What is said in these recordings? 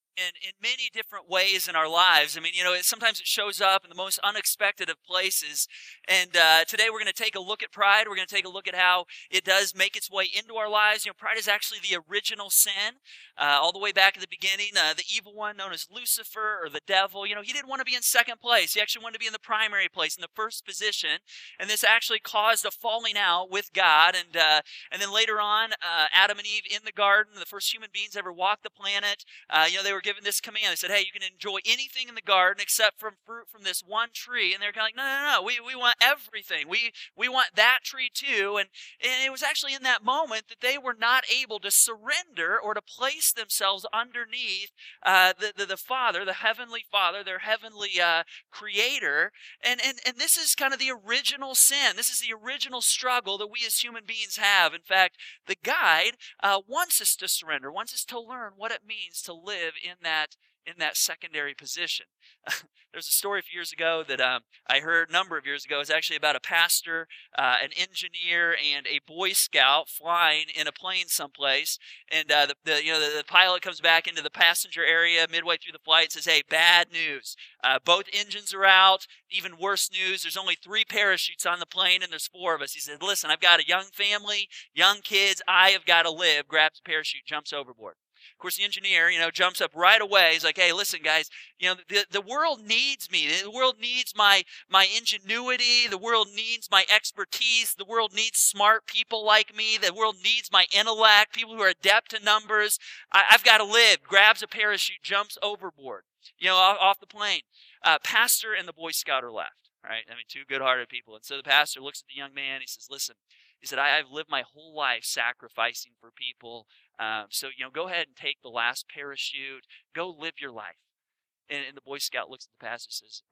in many different ways in our lives. I mean, sometimes it shows up in the most unexpected of places. And today we're going to take a look at pride. We're going to take a look at how it does make its way into our lives. Pride is actually the original sin, all the way back at the beginning. The evil one, known as Lucifer or the devil, he didn't want to be in second place. He actually wanted to be in the primary place, in the first position. And this actually caused a falling out with God. And then later on, Adam and Eve in the garden, the first human beings ever walked the planet. They were given this command. They said, hey, you can enjoy anything in the garden except from fruit from this one tree. And they're kind of like, no, no, no, we want everything. We want that tree too. And it was actually in that moment that they were not able to surrender or to place themselves underneath the Father, the Heavenly Father, their heavenly Creator. And this is kind of the original sin. This is the original struggle that we as human beings have. In fact, the guide wants us to surrender, wants us to learn what it means to live in that secondary position. There's a story a few years ago that I heard a number of years ago. It's actually about a pastor, an engineer, and a Boy Scout flying in a plane someplace. And the pilot comes back into the passenger area midway through the flight and says, "Hey, bad news. Both engines are out. Even worse news. There's only 3 parachutes on the plane, and there's 4 of us." He said, "Listen, I've got a young family, young kids. I have got to live." Grabs a parachute, jumps overboard. Of course, the engineer, jumps up right away. He's like, "Hey, listen, guys, the world needs me. The world needs my ingenuity. The world needs my expertise. The world needs smart people like me. The world needs my intellect, people who are adept to numbers. I've got to live." Grabs a parachute, jumps overboard, off the plane. Pastor and the Boy Scout are left, right? I mean, 2 good-hearted people. And so the pastor looks at the young man. He says, "Listen," he said, "I've lived my whole life sacrificing for people. So, go ahead and take the last parachute. Go live your life." And the Boy Scout looks at the pastor and says,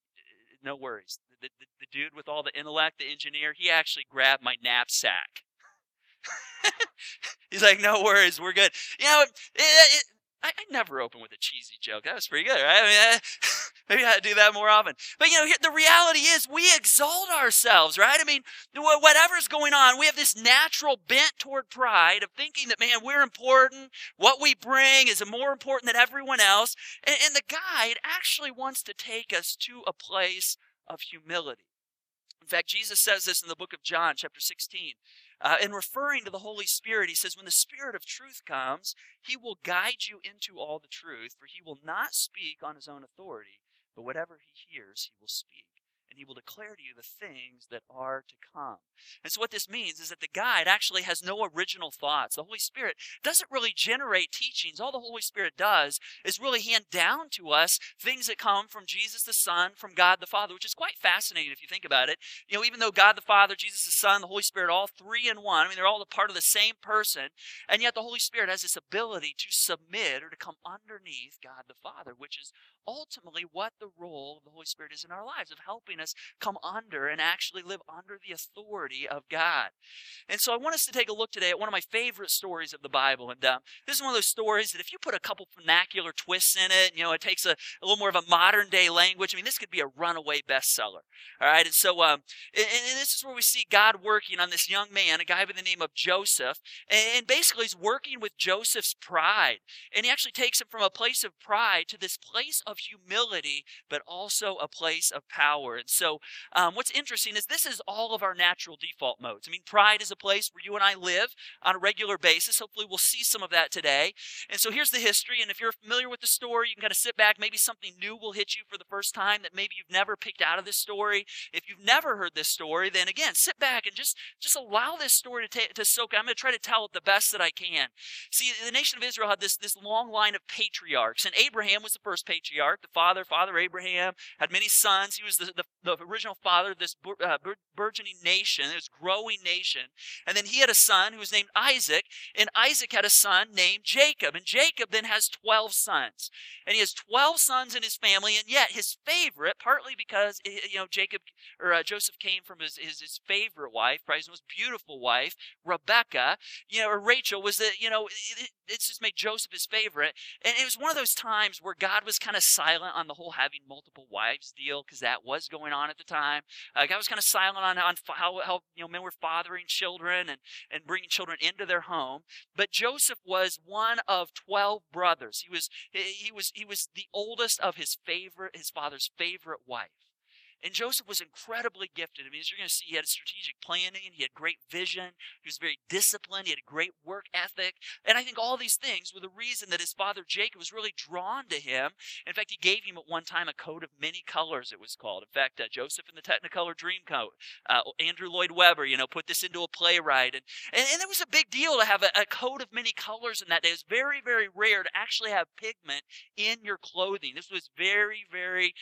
"No worries. The dude with all the intellect, the engineer, he actually grabbed my knapsack." He's like, "No worries. We're good." I never open with a cheesy joke. That was pretty good, right? I mean, maybe I had to do that more often. But, the reality is we exalt ourselves, right? I mean, whatever's going on, we have this natural bent toward pride of thinking that, man, we're important. What we bring is more important than everyone else. And the guide actually wants to take us to a place of humility. In fact, Jesus says this in the book of John, chapter 16. In referring to the Holy Spirit, he says, "When the Spirit of truth comes, he will guide you into all the truth, for he will not speak on his own authority, but whatever he hears, he will speak. And he will declare to you the things that are to come." And so what this means is that the guide actually has no original thoughts. The Holy Spirit doesn't really generate teachings. All the Holy Spirit does is really hand down to us things that come from Jesus the Son, from God the Father, which is quite fascinating if you think about it. Even though God the Father, Jesus the Son, the Holy Spirit, all 3 in 1, I mean, they're all a part of the same person, and yet the Holy Spirit has this ability to submit or to come underneath God the Father, which is ultimately what the role of the Holy Spirit is in our lives, of helping us come under and actually live under the authority of God. And so I want us to take a look today at one of my favorite stories of the Bible. And this is one of those stories that if you put a couple vernacular twists in it, it takes a little more of a modern day language. I mean, this could be a runaway bestseller. All right. And so and this is where we see God working on this young man, a guy by the name of Joseph. And basically he's working with Joseph's pride. And he actually takes him from a place of pride to this place of humility, but also a place of power. And so what's interesting is this is all of our natural default modes. I mean, pride is a place where you and I live on a regular basis. Hopefully we'll see some of that today. And so here's the history. And if you're familiar with the story, you can kind of sit back. Maybe something new will hit you for the first time that maybe you've never picked out of this story. If you've never heard this story, then again, sit back and just allow this story to soak in. I'm going to try to tell it the best that I can. See, the nation of Israel had this long line of patriarchs, and Abraham was the first patriarch. The father Abraham, had many sons. He was the original father of this burgeoning nation, this growing nation. And then he had a son who was named Isaac, and Isaac had a son named Jacob. And Jacob then has 12 sons. And he has 12 sons in his family, and yet his favorite, partly because Joseph came from his favorite wife, probably his most beautiful wife, Rebecca, or Rachel, was it's just made Joseph his favorite. And it was one of those times where God was kind of silent on the whole having multiple wives deal, because that was going on at the time. God was kind of silent on how men were fathering children and bringing children into their home. But Joseph was one of 12 brothers. He was the oldest of his father's favorite wife. And Joseph was incredibly gifted. I mean, as you're going to see, he had strategic planning. He had great vision. He was very disciplined. He had a great work ethic. And I think all these things were the reason that his father Jacob was really drawn to him. In fact, he gave him at one time a coat of many colors, it was called. In fact, Joseph in the Technicolor Dreamcoat. Andrew Lloyd Webber, put this into a playwright. And it was a big deal to have a coat of many colors in that day. It was very, very rare to actually have pigment in your clothing. This was very, very,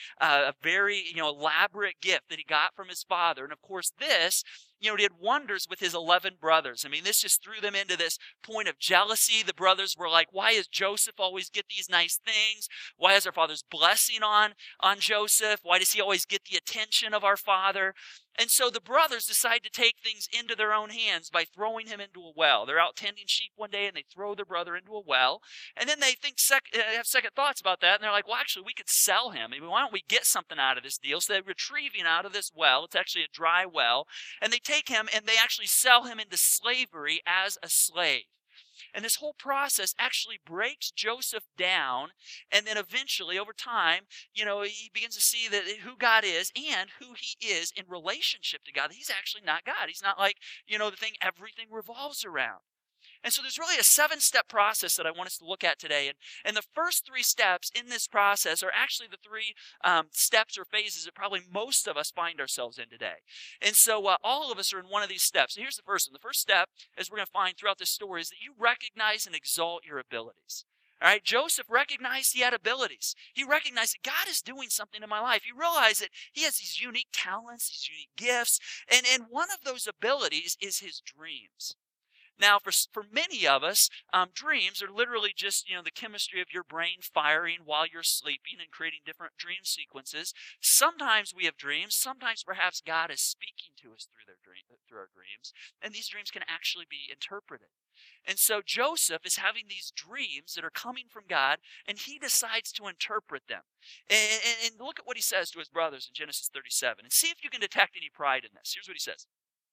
elaborate gift that he got from his father. And of course this, did wonders with his 11 brothers. I mean, this just threw them into this point of jealousy. The brothers were like, why does Joseph always get these nice things? Why is our father's blessing on Joseph? Why does he always get the attention of our father? And so the brothers decide to take things into their own hands by throwing him into a well. They're out tending sheep one day and they throw their brother into a well. And then they have second thoughts about that. And they're like, well, actually, we could sell him. I mean, why don't we get something out of this deal? So they're retrieving out of this well. It's actually a dry well. And they take him and they actually sell him into slavery as a slave. And this whole process actually breaks Joseph down. And then eventually, over time, he begins to see that who God is and who he is in relationship to God. He's actually not God. He's not like, the thing everything revolves around. And so there's really a 7-step process that I want us to look at today. And the first 3 steps in this process are actually the 3 steps or phases that probably most of us find ourselves in today. And so all of us are in one of these steps. So here's the first one. The first step, as we're going to find throughout this story, is that you recognize and exalt your abilities. All right, Joseph recognized he had abilities. He recognized that God is doing something in my life. He realized that he has these unique talents, these unique gifts. And one of those abilities is his dreams. Now, for many of us, dreams are literally just, the chemistry of your brain firing while you're sleeping and creating different dream sequences. Sometimes we have dreams. Sometimes perhaps God is speaking to us through our dreams. And these dreams can actually be interpreted. And so Joseph is having these dreams that are coming from God, and he decides to interpret them. And look at what he says to his brothers in Genesis 37. And see if you can detect any pride in this. Here's what he says.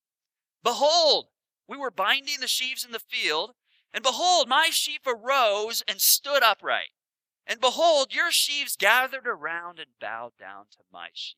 Behold, we were binding the sheaves in the field, and behold, my sheep arose and stood upright. And behold, your sheaves gathered around and bowed down to my sheaf.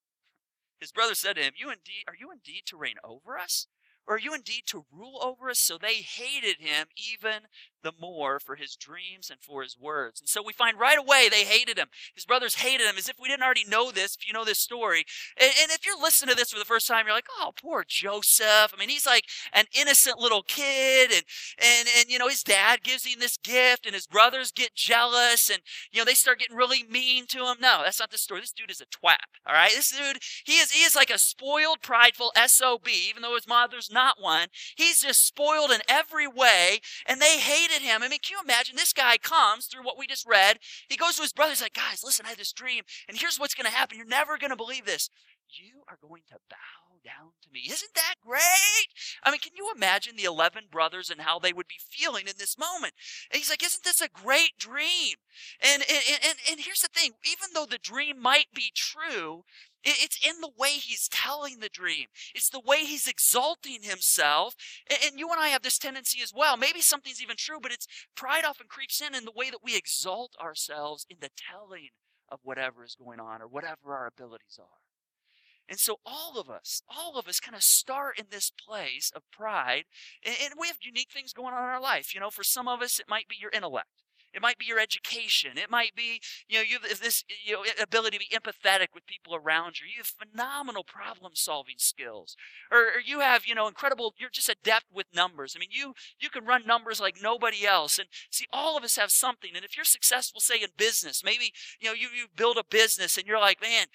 His brother said to him, Are you indeed to reign over us? Or are you indeed to rule over us? So they hated him even the more for his dreams and for his words. And so we find right away they hated him. His brothers hated him, as if we didn't already know this, if you know this story. And if you're listening to this for the first time, you're like, oh, poor Joseph. I mean, he's like an innocent little kid. And his dad gives him this gift, and his brothers get jealous, and, they start getting really mean to him. No, that's not the story. This dude is a twat, all right? This dude, he is like a spoiled, prideful SOB, even though his mother's not one. He's just spoiled in every way, and they hated him. I mean, can you imagine? This guy comes through what we just read. He goes to his brothers like, guys, listen, I had this dream, and here's what's going to happen. You're never going to believe this. You are going to bow down to me. Isn't that great? I mean, can you imagine the 11 brothers and how they would be feeling in this moment? And he's like, isn't this a great dream? And here's the thing. Even though the dream might be true, it's in the way he's telling the dream. It's the way he's exalting himself. And you and I have this tendency as well. Maybe something's even true, but pride often creeps in the way that we exalt ourselves in the telling of whatever is going on or whatever our abilities are. And so all of us kind of start in this place of pride. And we have unique things going on in our life. For some of us, it might be your intellect. It might be your education. It might be, you have this, ability to be empathetic with people around you. You have phenomenal problem-solving skills. Or you have, incredible, you're just adept with numbers. I mean, you can run numbers like nobody else. And see, all of us have something. And if you're successful, say, in business, maybe, you build a business and you're like, man,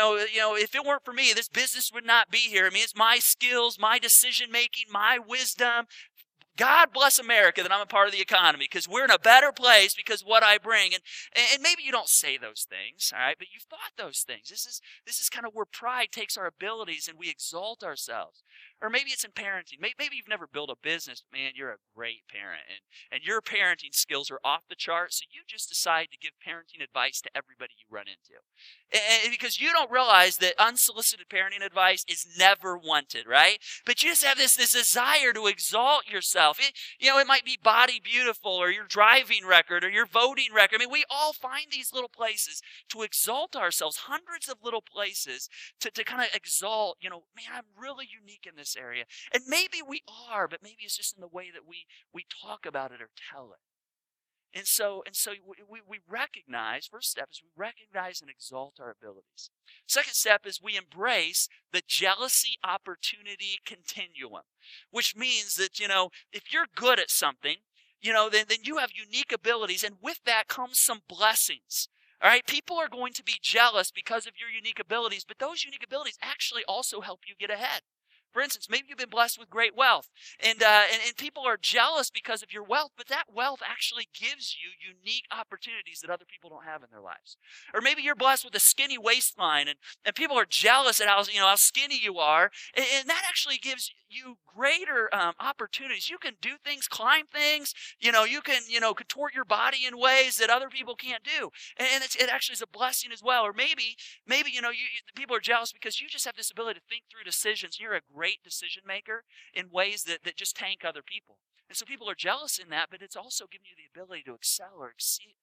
if it weren't for me, this business would not be here. I mean, it's my skills, my decision-making, my wisdom. God bless America that I'm a part of the economy, because we're in a better place because of what I bring. And maybe you don't say those things, all right, but you've thought those things. This is kind of where pride takes our abilities and we exalt ourselves. Or maybe it's in parenting. Maybe you've never built a business, but man, you're a great parent. And your parenting skills are off the chart, so you just decide to give parenting advice to everybody you run into. And because you don't realize that unsolicited parenting advice is never wanted, right? But you just have this desire to exalt yourself. It might be body beautiful or your driving record or your voting record. I mean, we all find these little places to exalt ourselves, hundreds of little places to kind of exalt, man, I'm really unique in this area. And maybe we are, but maybe it's just in the way that we talk about it or tell it. And so we recognize, first step is we recognize and exalt our abilities. Second step is we embrace the jealousy opportunity continuum, which means that, if you're good at something, then you have unique abilities, and with that comes some blessings. All right, people are going to be jealous because of your unique abilities, but those unique abilities actually also help you get ahead. For instance, maybe you've been blessed with great wealth, and people are jealous because of your wealth, but that wealth actually gives you unique opportunities that other people don't have in their lives. Or maybe you're blessed with a skinny waistline, and people are jealous at how skinny you are, and that actually gives you greater opportunities. You can do things, climb things, you can, contort your body in ways that other people can't do, and it actually is a blessing as well. Or maybe people are jealous because you just have this ability to think through decisions. You're a great decision maker in ways that just tank other people. And so people are jealous in that, but it's also giving you the ability to excel or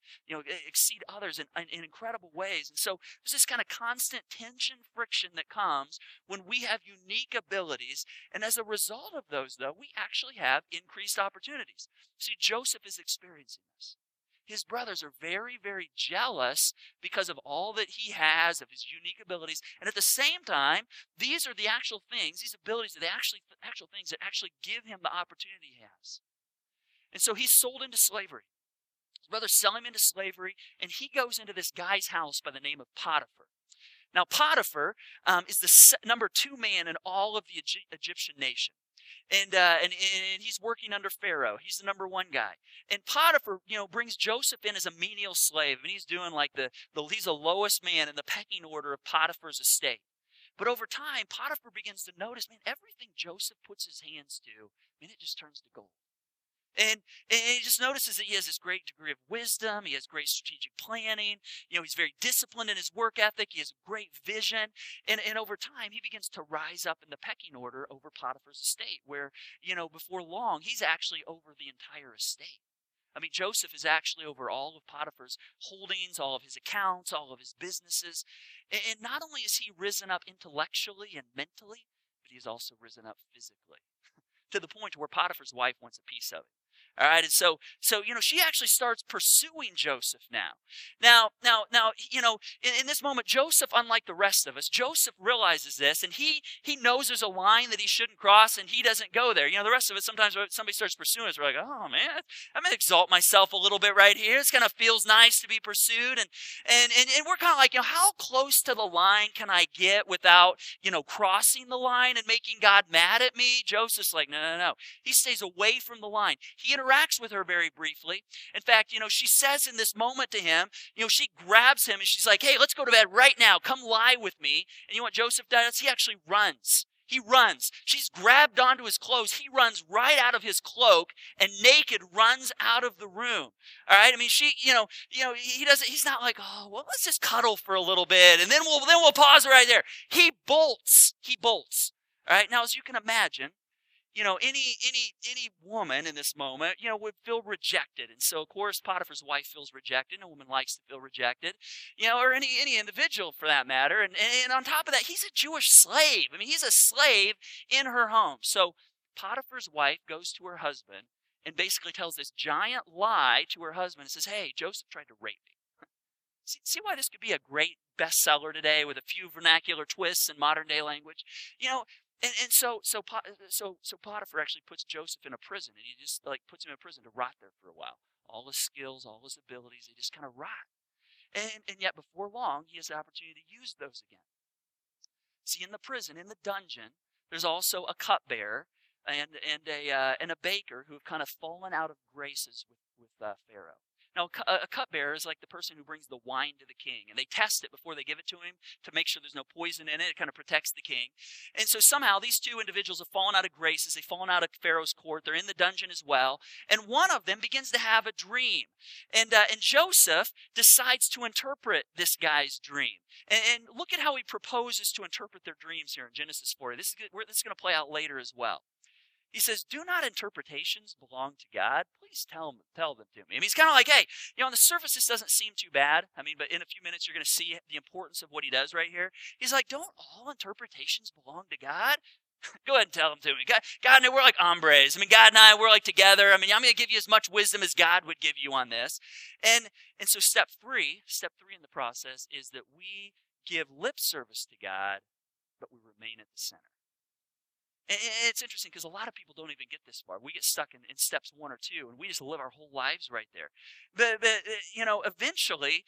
exceed others in incredible ways. And so there's this kind of constant tension, friction that comes when we have unique abilities. And as a result of those, though, we actually have increased opportunities. See, Joseph is experiencing this. His brothers are very, very jealous because of all that he has, of his unique abilities. And at the same time, these are the actual things, these abilities are the actual things that actually give him the opportunity he has. And so he's sold into slavery. His brothers sell him into slavery, and he goes into this guy's house by the name of Potiphar. Now, Potiphar is the number 2 man in all of the Egyptian nation. And he's working under Pharaoh. He's the number 1 guy. And Potiphar, brings Joseph in as a menial slave, and he's doing like he's the lowest man in the pecking order of Potiphar's estate. But over time, Potiphar begins to notice, man, everything Joseph puts his hands to, man, it just turns to gold. And he just notices that he has this great degree of wisdom. He has great strategic planning. He's very disciplined in his work ethic. He has great vision. And over time, he begins to rise up in the pecking order over Potiphar's estate, where, before long, he's actually over the entire estate. I mean, Joseph is actually over all of Potiphar's holdings, all of his accounts, all of his businesses. And not only has he risen up intellectually and mentally, but he's also risen up physically to the point where Potiphar's wife wants a piece of it. All right, and so she actually starts pursuing Joseph now. Now, in this moment, Joseph, unlike the rest of us, Joseph realizes this, and he knows there's a line that he shouldn't cross, and he doesn't go there. The rest of us, sometimes when somebody starts pursuing us, we're like, oh man, I'm gonna exalt myself a little bit right here. This kind of feels nice to be pursued, and we're kind of like, how close to the line can I get without crossing the line and making God mad at me? Joseph's like, no. He stays away from the line. He interacts with her very briefly. In fact, she says in this moment to him, she grabs him and she's like, hey, let's go to bed right now. Come lie with me. And you know what Joseph does? He actually runs. He runs. She's grabbed onto his clothes. He runs right out of his cloak and naked runs out of the room. All right. I mean, he doesn't, he's not like, oh, well, let's just cuddle for a little bit and then we'll pause right there. He bolts. All right. Now, as you can imagine, any woman in this moment, would feel rejected. And so, of course, Potiphar's wife feels rejected. No woman likes to feel rejected, or any individual for that matter. And on top of that, he's a Jewish slave. I mean, he's a slave in her home. So Potiphar's wife goes to her husband and basically tells this giant lie to her husband and says, hey, Joseph tried to rape me. See why this could be a great bestseller today with a few vernacular twists in modern day language? And so Potiphar actually puts Joseph in a prison, and he just puts him in a prison to rot there for a while. All his skills, all his abilities, they just kind of rot. And yet before long, he has the opportunity to use those again. See, in the prison, in the dungeon, there's also a cupbearer and a baker who have kind of fallen out of graces with Pharaoh. Now, a cupbearer is like the person who brings the wine to the king, and they test it before they give it to him to make sure there's no poison in it. It kind of protects the king. And so somehow these two individuals have fallen out of grace as they've fallen out of Pharaoh's court. They're in the dungeon as well. And one of them begins to have a dream. And Joseph decides to interpret this guy's dream. And look at how he proposes to interpret their dreams here in Genesis 40. This is going to play out later as well. He says, do not interpretations belong to God? Please tell them to me. I mean, he's kind of like, hey, on the surface, this doesn't seem too bad. I mean, but in a few minutes, you're going to see the importance of what he does right here. He's like, don't all interpretations belong to God? Go ahead and tell them to me. God and I, we're like hombres. I mean, God and I, we're like together. I mean, I'm going to give you as much wisdom as God would give you on this. And so step three in the process is that we give lip service to God, but we remain at the center. And it's interesting because a lot of people don't even get this far. We get stuck in steps 1 or 2, and we just live our whole lives right there. But eventually,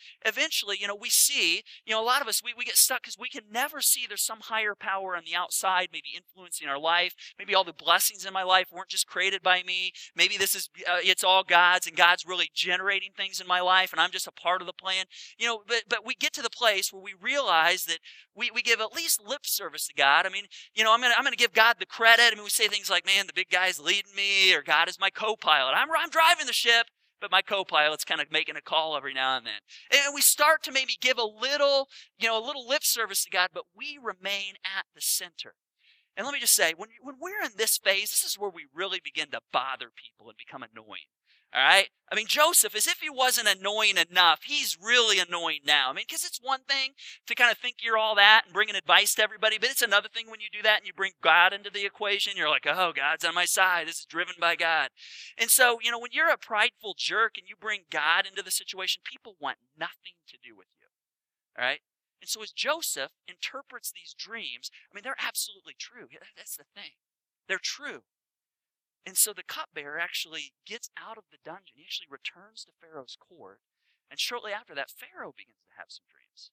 we see, a lot of us, we get stuck because we can never see there's some higher power on the outside, maybe influencing our life. Maybe all the blessings in my life weren't just created by me. Maybe this is, it's all God's, and God's really generating things in my life, and I'm just a part of the plan. But we get to the place where we realize that we give at least lip service to God. I mean, I'm gonna give God the credit. I mean, we say things like, man, the big guy's leading me, or God is my co-pilot. I'm driving the ship, but my co-pilot's kind of making a call every now and then. And we start to maybe give a little lip service to God, but we remain at the center. And let me just say, when we're in this phase, this is where we really begin to bother people and become annoying. All right? I mean, Joseph, as if he wasn't annoying enough, he's really annoying now. I mean, because it's one thing to kind of think you're all that and bringing advice to everybody, but it's another thing when you do that and you bring God into the equation. You're like, oh, God's on my side. This is driven by God. And so, when you're a prideful jerk and you bring God into the situation, people want nothing to do with you. All right? And so as Joseph interprets these dreams, I mean, they're absolutely true. That's the thing. They're true. And so the cupbearer actually gets out of the dungeon. He actually returns to Pharaoh's court. And shortly after that, Pharaoh begins to have some dreams.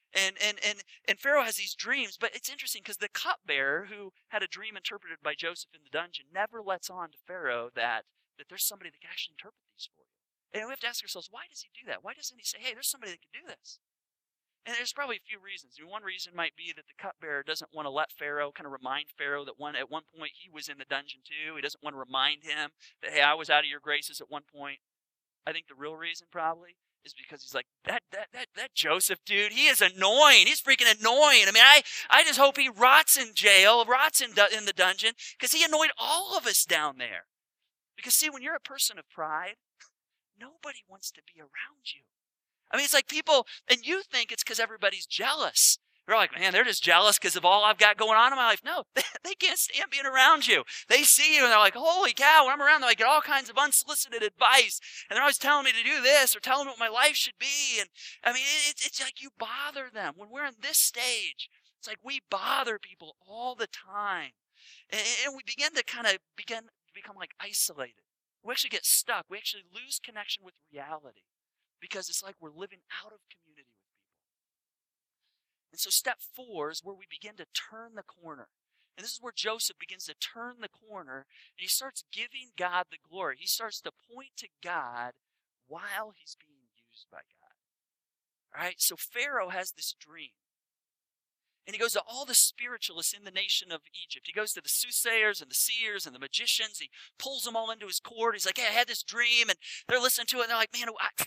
And Pharaoh has these dreams, but it's interesting because the cupbearer who had a dream interpreted by Joseph in the dungeon never lets on to Pharaoh that there's somebody that can actually interpret these for you. And we have to ask ourselves, why does he do that? Why doesn't he say, hey, there's somebody that can do this? And there's probably a few reasons. I mean, one reason might be that the cupbearer doesn't want to let Pharaoh kind of remind Pharaoh that at one point he was in the dungeon too. He doesn't want to remind him that, hey, I was out of your graces at one point. I think the real reason probably is because he's like, that Joseph dude, he is annoying. He's freaking annoying. I mean, I just hope he rots in jail, rots in the dungeon, because he annoyed all of us down there. Because see, when you're a person of pride, nobody wants to be around you. I mean, it's like people, and you think it's because everybody's jealous. They're like, man, they're just jealous because of all I've got going on in my life. No, they can't stand being around you. They see you and they're like, holy cow, when I'm around them, I get all kinds of unsolicited advice. And they're always telling me to do this or telling me what my life should be. And I mean, it's like you bother them. When we're in this stage, it's like we bother people all the time. And we begin to become like isolated. We actually get stuck. We actually lose connection with reality. Because it's like we're living out of community with people. And so step 4 is where we begin to turn the corner. And this is where Joseph begins to turn the corner, and he starts giving God the glory. He starts to point to God while he's being used by God. All right, so Pharaoh has this dream. And he goes to all the spiritualists in the nation of Egypt. He goes to the soothsayers and the seers and the magicians. He pulls them all into his court. He's like, hey, I had this dream. And they're listening to it. And they're like, man,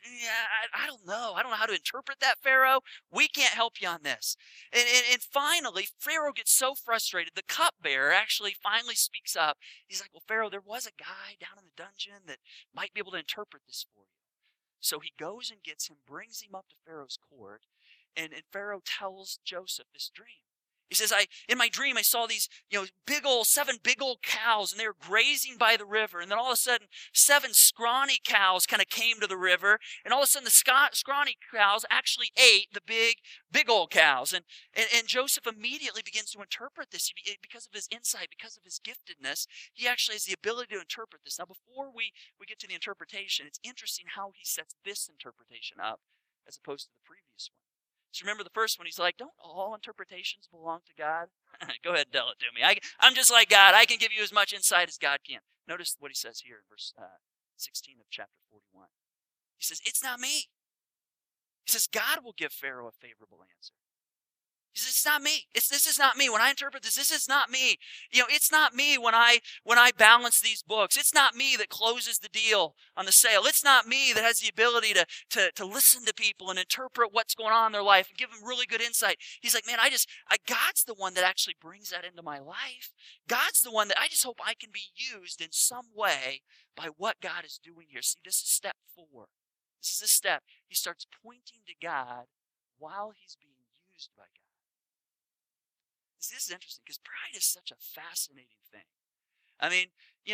I don't know. I don't know how to interpret that, Pharaoh. We can't help you on this. And finally, Pharaoh gets so frustrated. The cupbearer actually finally speaks up. He's like, well, Pharaoh, there was a guy down in the dungeon that might be able to interpret this for you. So he goes and gets him, brings him up to Pharaoh's court. And Pharaoh tells Joseph this dream. He says, in my dream, I saw these, 7 big old cows, and they were grazing by the river. And then all of a sudden, 7 scrawny cows kind of came to the river. And all of a sudden, the scrawny cows actually ate the big old cows. And Joseph immediately begins to interpret this. Because of his insight, because of his giftedness, he actually has the ability to interpret this. Now, before we get to the interpretation, it's interesting how he sets this interpretation up as opposed to the previous one. So remember the first one, he's like, don't all interpretations belong to God? Go ahead and tell it to me. I'm just like God. I can give you as much insight as God can. Notice what he says here in verse 16 of chapter 41. He says, it's not me. He says, God will give Pharaoh a favorable answer. He says, it's not me. This is not me. When I interpret this is not me. It's not me when I balance these books. It's not me that closes the deal on the sale. It's not me that has the ability to listen to people and interpret what's going on in their life and give them really good insight. He's like, man, God's the one that actually brings that into my life. God's the one that I just hope I can be used in some way by what God is doing here. See, this is step 4. This is the step. He starts pointing to God while he's being used by God. This is interesting because pride is such a fascinating thing. I mean,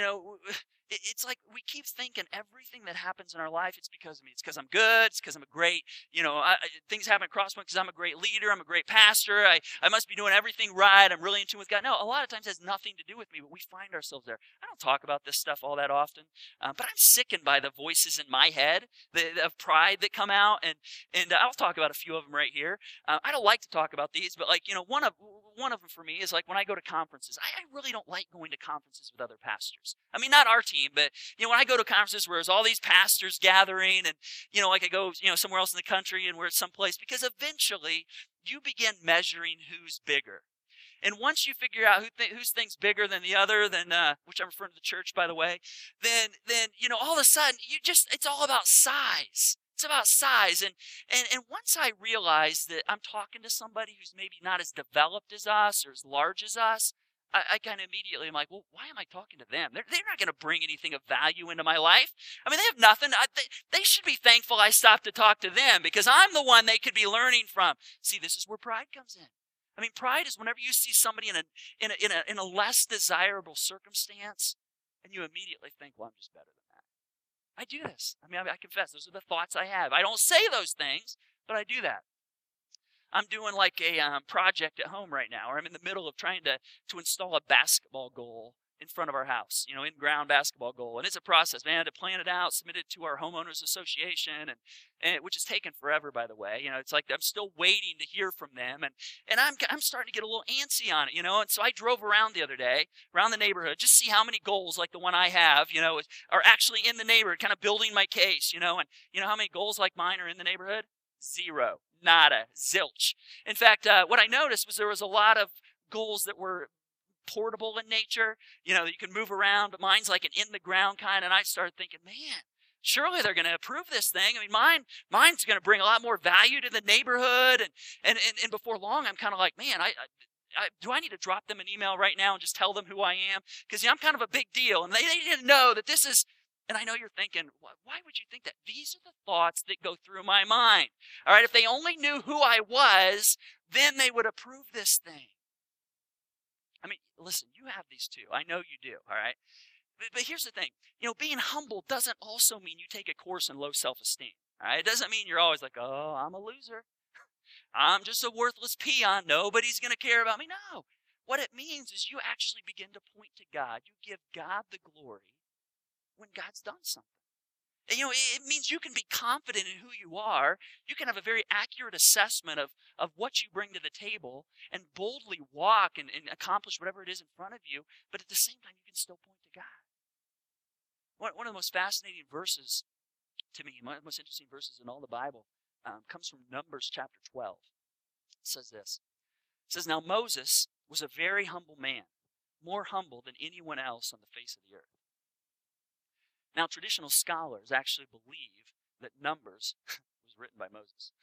it's like we keep thinking everything that happens in our life, it's because of me. It's because I'm good. It's because I'm a great, things happen at Crosspoint because I'm a great leader. I'm a great pastor. I must be doing everything right. I'm really in tune with God. No, a lot of times it has nothing to do with me, but we find ourselves there. I don't talk about this stuff all that often, but I'm sickened by the voices in my head of pride that come out, and I'll talk about a few of them right here. I don't like to talk about these, but one of them for me is like when I go to conferences. I really don't like going to conferences with other pastors. I mean, not our team, but when I go to conferences where there's all these pastors gathering, and like I go somewhere else in the country and we're at some place, because eventually you begin measuring who's bigger. And once you figure out whose thing's bigger than the other, then which I'm referring to the church, by the way, then all of a sudden it's all about size. It's about size. And once I realize that I'm talking to somebody who's maybe not as developed as us or as large as us, I kind of immediately am like, well, why am I talking to them? They're not going to bring anything of value into my life. I mean, they have nothing. They should be thankful I stopped to talk to them because I'm the one they could be learning from. See, this is where pride comes in. I mean, pride is whenever you see somebody in a less desirable circumstance, and you immediately think, well, I'm just better than that. I do this. I mean, I confess, those are the thoughts I have. I don't say those things, but I do that. I'm doing like a project at home right now, or I'm in the middle of trying to install a basketball goal in front of our house, in-ground basketball goal. And it's a process, man, to plan it out, submit it to our homeowners association, and which has taken forever, by the way. It's like I'm still waiting to hear from them, and I'm starting to get a little antsy on it, And so I drove around the other day, around the neighborhood, just see how many goals like the one I have, are actually in the neighborhood, kind of building my case, and how many goals like mine are in the neighborhood? 0. Nada. Zilch. In fact, what I noticed was there was a lot of goals that were portable in nature, that you can move around, but mine's like an in-the-ground kind, and I started thinking, man, surely they're going to approve this thing. I mean, mine's going to bring a lot more value to the neighborhood, and before long, I'm kind of like, man, do I need to drop them an email right now and just tell them who I am? Because I'm kind of a big deal, and they didn't know that this is. And I know you're thinking, why would you think that? These are the thoughts that go through my mind. All right, if they only knew who I was, then they would approve this thing. I mean, listen, you have these too. I know you do, all right? But here's the thing. Being humble doesn't also mean you take a course in low self-esteem. All right? It doesn't mean you're always like, oh, I'm a loser. I'm just a worthless peon. Nobody's going to care about me. No. What it means is you actually begin to point to God. You give God the glory when God's done something. And, it means you can be confident in who you are. You can have a very accurate assessment of what you bring to the table and boldly walk and accomplish whatever it is in front of you. But at the same time, you can still point to God. One of the most fascinating verses to me, one of the most interesting verses in all the Bible, comes from Numbers chapter 12. It says this. It says, now Moses was a very humble man, more humble than anyone else on the face of the earth. Now, traditional scholars actually believe that Numbers was written by Moses.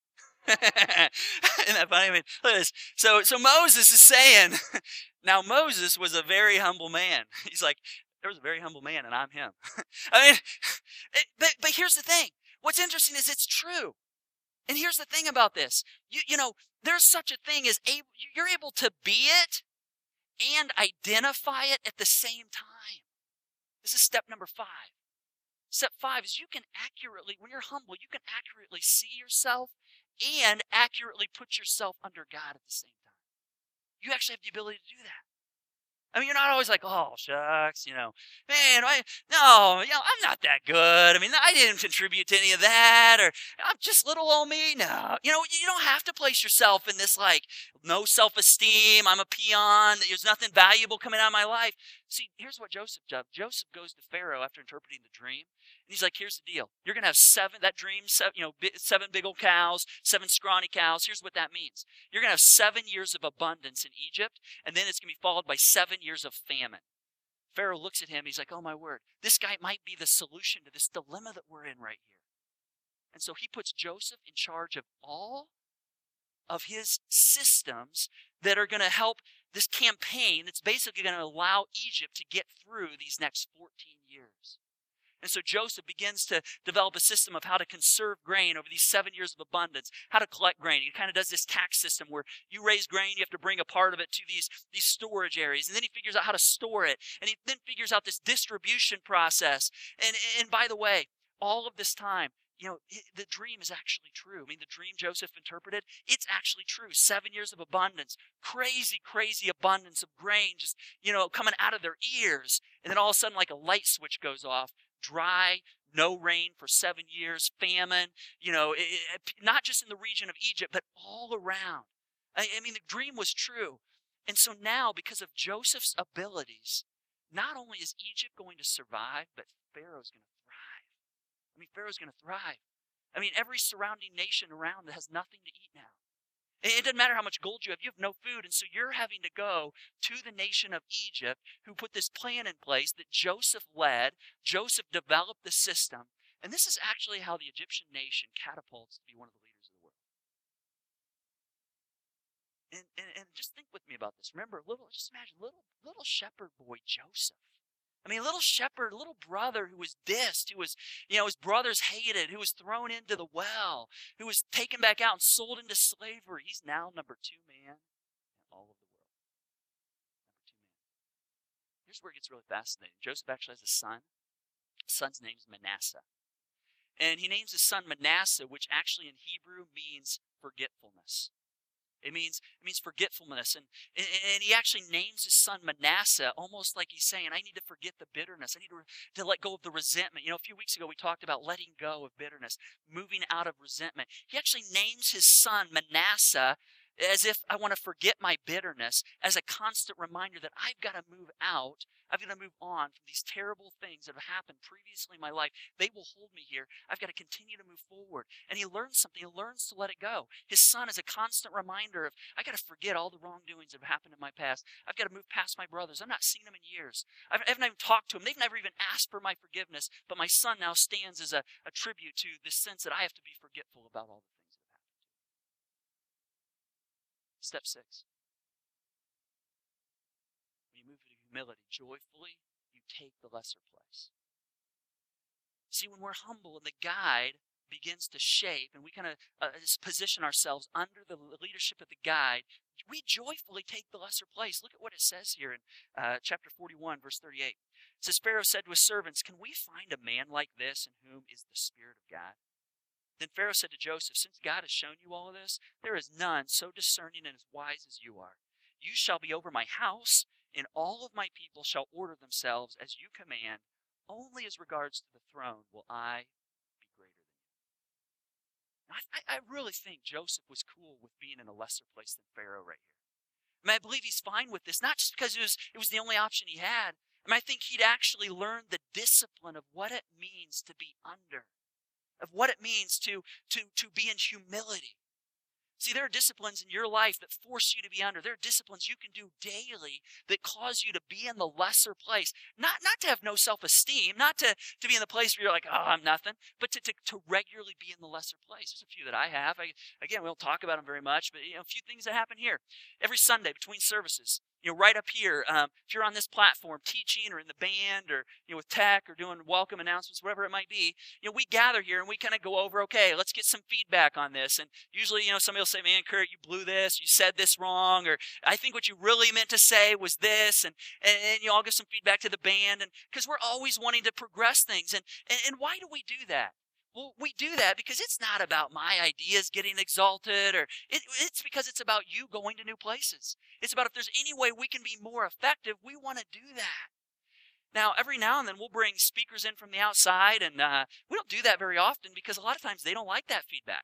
Isn't that funny? I mean, look at this. So Moses is saying, now Moses was a very humble man. He's like, there was a very humble man, and I'm him. I mean, but here's the thing. What's interesting is it's true. And here's the thing about this. There's such a thing as you're able to be it and identify it at the same time. This is step number 5. Step 5 is you can accurately, when you're humble, you can accurately see yourself and accurately put yourself under God at the same time. You actually have the ability to do that. I mean, you're not always like, oh, shucks, man, I'm not that good. I mean, I didn't contribute to any of that, or I'm just little old me. No, you don't have to place yourself in this, like, no self-esteem. I'm a peon. There's nothing valuable coming out of my life. See, here's what Joseph does. Joseph goes to Pharaoh after interpreting the dream, And he's like, here's the deal. You're going to have that dream, seven big old cows, 7 scrawny cows. Here's what that means. You're going to have 7 years of abundance in Egypt, and then it's going to be followed by 7 years of famine. Pharaoh looks at him. He's like, oh, my word. This guy might be the solution to this dilemma that we're in right here. And so he puts Joseph in charge of all of his systems that are going to help this campaign that's basically going to allow Egypt to get through these next 14 years. And so Joseph begins to develop a system of how to conserve grain over these 7 years of abundance, how to collect grain. He kind of does this tax system where you raise grain, you have to bring a part of it to these storage areas. And then he figures out how to store it. And he then figures out this distribution process. And by the way, all of this time, the dream is actually true. I mean, the dream Joseph interpreted, it's actually true. 7 years of abundance, crazy, crazy abundance of grain just, coming out of their ears. And then all of a sudden, like a light switch goes off. Dry, no rain for 7 years, famine, not just in the region of Egypt, but all around. I mean, the dream was true. And so now, because of Joseph's abilities, not only is Egypt going to survive, but Pharaoh's going to thrive. I mean, Pharaoh's going to thrive. I mean, every surrounding nation around has nothing to eat now. It doesn't matter how much gold you have no food. And so you're having to go to the nation of Egypt who put this plan in place that Joseph led. Joseph developed the system. And this is actually how the Egyptian nation catapults to be one of the leaders of the world. And just think with me about this. Remember, just imagine little shepherd boy Joseph. I mean, little shepherd, little brother who was dissed, who was, his brothers hated, who was thrown into the well, who was taken back out and sold into slavery. He's now number 2 man in all of the world. Number 2 man. Here's where it gets really fascinating. Joseph actually has a son. His son's name is Manasseh. And he names his son Manasseh, which actually in Hebrew means forgetfulness. It means forgetfulness. And he actually names his son Manasseh almost like he's saying, I need to forget the bitterness. I need to let go of the resentment. A few weeks ago we talked about letting go of bitterness, moving out of resentment. He actually names his son Manasseh as if I want to forget my bitterness, as a constant reminder that I've got to move out. I've got to move on from these terrible things that have happened previously in my life. They will hold me here. I've got to continue to move forward. And he learns something. He learns to let it go. His son is a constant reminder of, I got to forget all the wrongdoings that have happened in my past. I've got to move past my brothers. I've not seen them in years. I haven't even talked to them. They've never even asked for my forgiveness. But my son now stands as a tribute to this sense that I have to be forgetful about all the things that have happened. Step 6. When you move to humility, joyfully, you take the lesser place. See, when we're humble and the guide begins to shape and we kind of position ourselves under the leadership of the guide, we joyfully take the lesser place. Look at what it says here in chapter 41, verse 38. It says, Pharaoh said to his servants, can we find a man like this in whom is the Spirit of God? Then Pharaoh said to Joseph, since God has shown you all of this, there is none so discerning and as wise as you are. You shall be over my house, and all of my people shall order themselves as you command. Only as regards to the throne will I be greater than you. Now, I really think Joseph was cool with being in a lesser place than Pharaoh right here. I mean, I believe he's fine with this, not just because it was the only option he had. I mean, I think he'd actually learned the discipline of what it means to be under, of what it means to be in humility. See, there are disciplines in your life that force you to be under. There are disciplines you can do daily that cause you to be in the lesser place. Not to have no self-esteem, not to be in the place where you're like, oh, I'm nothing, but to regularly be in the lesser place. There's a few that I have. Again, we don't talk about them very much, but a few things that happen here. Every Sunday between services, right up here, if you're on this platform teaching or in the band or with tech or doing welcome announcements, whatever it might be, we gather here and we kind of go over, okay, let's get some feedback on this. And usually, somebody will say, man, Kurt, you blew this, you said this wrong, or I think what you really meant to say was this, and I'll give some feedback to the band, and because we're always wanting to progress things. And why do we do that? Well, we do that because it's not about my ideas getting exalted, or it's because it's about you going to new places. It's about if there's any way we can be more effective, we want to do that. Now, every now and then we'll bring speakers in from the outside, and we don't do that very often because a lot of times they don't like that feedback.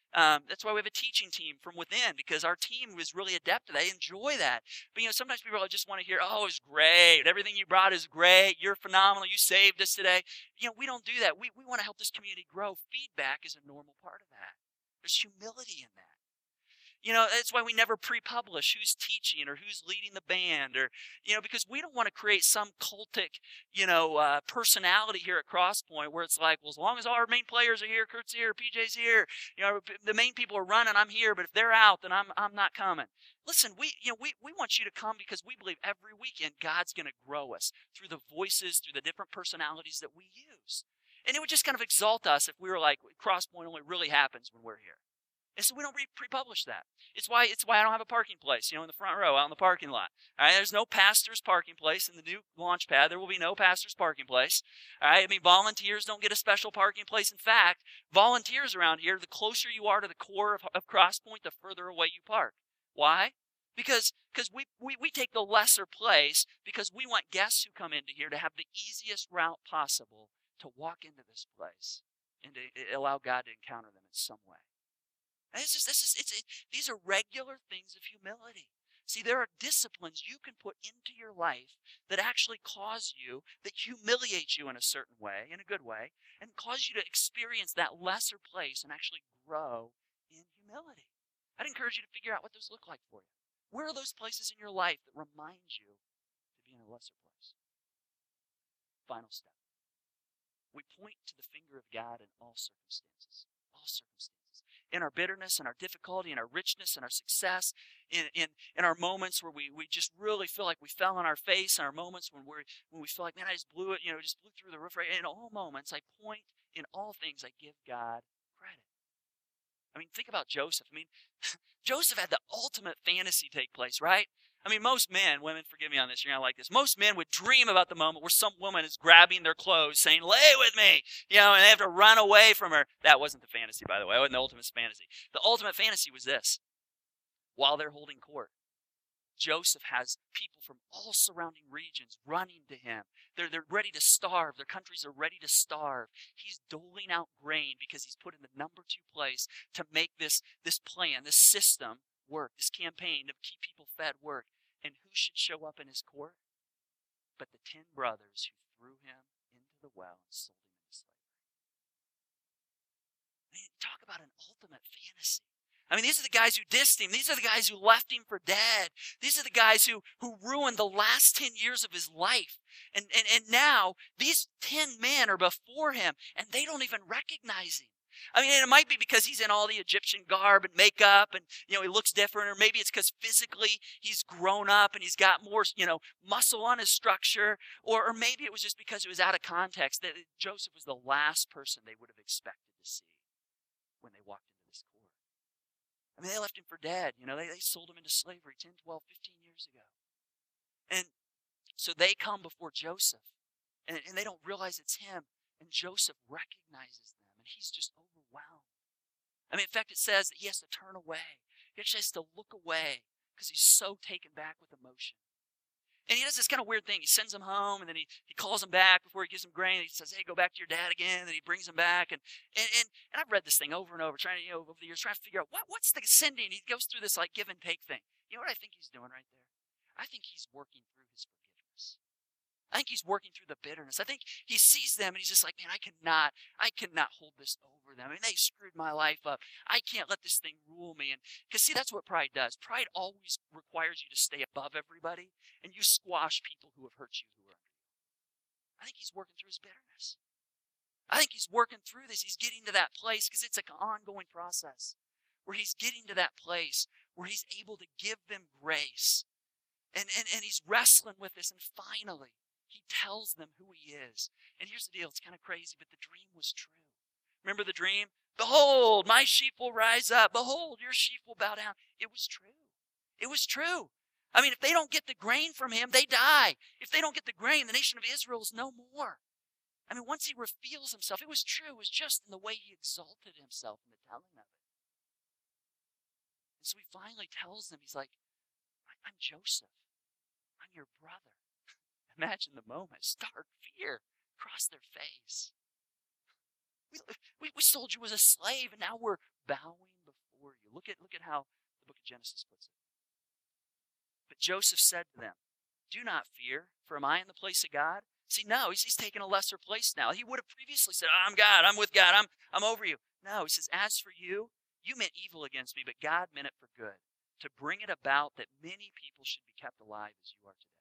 That's why we have a teaching team from within, because our team was really adept at that. They enjoy that. But, sometimes people just want to hear, oh, it's great. Everything you brought is great. You're phenomenal. You saved us today. We don't do that. We want to help this community grow. Feedback is a normal part of that. There's humility in that. That's why we never pre-publish who's teaching or who's leading the band, or, because we don't want to create some cultic, personality here at Crosspoint where it's like, well, as long as all our main players are here, Kurt's here, PJ's here, the main people are running, I'm here, but if they're out, then I'm not coming. Listen, we want you to come because we believe every weekend God's going to grow us through the voices, through the different personalities that we use. And it would just kind of exalt us if we were like, Crosspoint only really happens when we're here. And so we don't pre-publish that. It's why I don't have a parking place, in the front row out in the parking lot. All right, there's no pastor's parking place in the new launch pad. There will be no pastor's parking place. All right, volunteers don't get a special parking place. In fact, volunteers around here, the closer you are to the core of Crosspoint, the further away you park. Why? Because we take the lesser place because we want guests who come into here to have the easiest route possible to walk into this place and to allow God to encounter them in some way. These are regular things of humility. See, there are disciplines you can put into your life that actually that humiliate you in a certain way, in a good way, and cause you to experience that lesser place and actually grow in humility. I'd encourage you to figure out what those look like for you. Where are those places in your life that remind you to be in a lesser place? Final step. We point to the finger of God in all circumstances. All circumstances. In our bitterness, in our difficulty, in our richness, in our success, in our moments where we just really feel like we fell on our face, in our moments when we feel like, man, I just blew it, just blew through the roof. Right? In all moments, I point, in all things, I give God credit. Think about Joseph. Joseph had the ultimate fantasy take place, right? Most men, women, forgive me on this, you're going to like this. Most men would dream about the moment where some woman is grabbing their clothes saying, lay with me, and they have to run away from her. That wasn't the fantasy, by the way. It wasn't the ultimate fantasy. The ultimate fantasy was this. While they're holding court, Joseph has people from all surrounding regions running to him. They're ready to starve. Their countries are ready to starve. He's doling out grain because he's put in the number 2 place to make this plan, this system work, this campaign to keep people fed work. And who should show up in his court? But the 10 brothers who threw him into the well and sold him into slavery. Talk about an ultimate fantasy. These are the guys who dissed him. These are the guys who left him for dead. These are the guys who ruined the last 10 years of his life. And now these 10 men are before him, and they don't even recognize him. And it might be because he's in all the Egyptian garb and makeup, and, he looks different, or maybe it's because physically he's grown up and he's got more, muscle on his structure, or maybe it was just because it was out of context that Joseph was the last person they would have expected to see when they walked into this court. They left him for dead. They sold him into slavery 10, 12, 15 years ago. And so they come before Joseph, and they don't realize it's him, and Joseph recognizes them, and he's just overwhelmed. In fact, it says that he has to turn away. He actually has to look away because he's so taken back with emotion. And he does this kind of weird thing. He sends him home, and then he calls him back before he gives him grain. He says, hey, go back to your dad again. And then he brings him back. And I've read this thing over and over, trying to, over the years, trying to figure out what's the sending. He goes through this like give and take thing. You know what I think he's doing right there? I think he's working through his forgiveness. I think he's working through the bitterness. I think he sees them and he's just like, man, I cannot hold this over them. They screwed my life up. I can't let this thing rule me. And because see, that's what pride does. Pride always requires you to stay above everybody, and you squash people who have hurt you, who are under you. I think he's working through his bitterness. I think he's working through this. He's getting to that place because it's like an ongoing process where he's getting to that place where he's able to give them grace. And he's wrestling with this, and finally, he tells them who he is. And here's the deal. It's kind of crazy, but the dream was true. Remember the dream? Behold, my sheep will rise up. Behold, your sheep will bow down. It was true. It was true. If they don't get the grain from him, they die. If they don't get the grain, the nation of Israel is no more. Once he reveals himself, it was true. It was just in the way he exalted himself in the telling of it. And so he finally tells them, he's like, I'm Joseph. I'm your brother. Imagine the moment. Stark fear across their face. We sold you as a slave, and now we're bowing how the book of Genesis puts it. But Joseph said to them, "Do not fear, for am I in the place of God?" See, no, he's taking a lesser place now. He would have previously said, "I'm God, I'm with God, I'm over you." No, he says, "As for you, you meant evil against me, but God meant it for good, to bring it about that many people should be kept alive as you are today.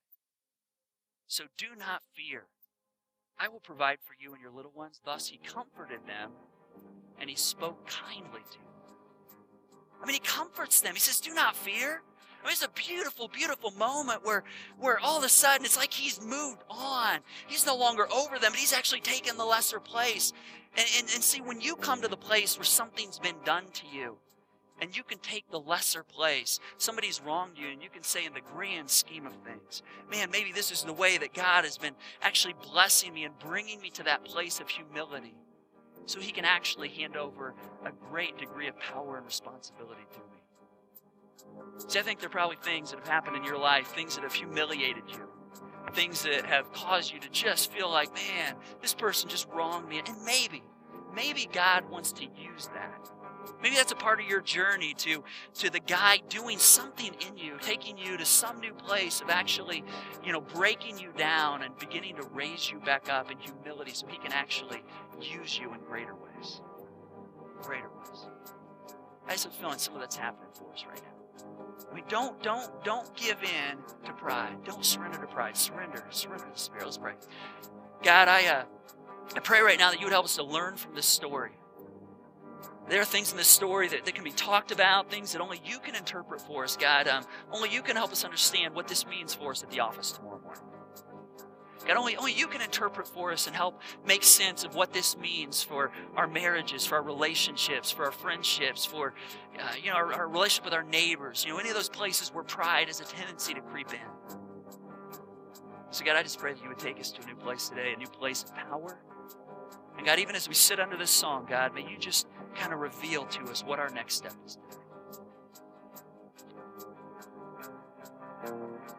So do not fear. I will provide for you and your little ones." Thus he comforted them, and he spoke kindly to them. I mean, he comforts them. He says, "Do not fear." I mean, it's a beautiful, beautiful moment where all of a sudden it's like he's moved on. He's no longer over them, but he's actually taken the lesser place. And see, when you come to the place where something's been done to you, and you can take the lesser place, somebody's wronged you, and you can say, in the grand scheme of things, man, maybe this is the way that God has been actually blessing me and bringing me to that place of humility, so he can actually hand over a great degree of power and responsibility to me. See, I think there are probably things that have happened in your life, things that have humiliated you, things that have caused you to just feel like, man, this person just wronged me. And maybe God wants to use that. Maybe that's a part of your journey to the guy doing something in you, taking you to some new place of actually, breaking you down and beginning to raise you back up in humility so he can actually use you in greater ways. Greater ways. I just have a feeling some of that's happening for us right now. I mean, don't give in to pride. Don't surrender to pride. Surrender to the Spirit. Let's pray. God, I pray right now that you would help us to learn from this story. There are things in this story that can be talked about, things that only you can interpret for us, God. Only you can help us understand what this means for us at the office tomorrow morning. God, only you can interpret for us and help make sense of what this means for our marriages, for our relationships, for our friendships, for our relationship with our neighbors, any of those places where pride has a tendency to creep in. So God, I just pray that you would take us to a new place today, a new place of power. And God, even as we sit under this song, God, may you just kind of reveal to us what our next step is today.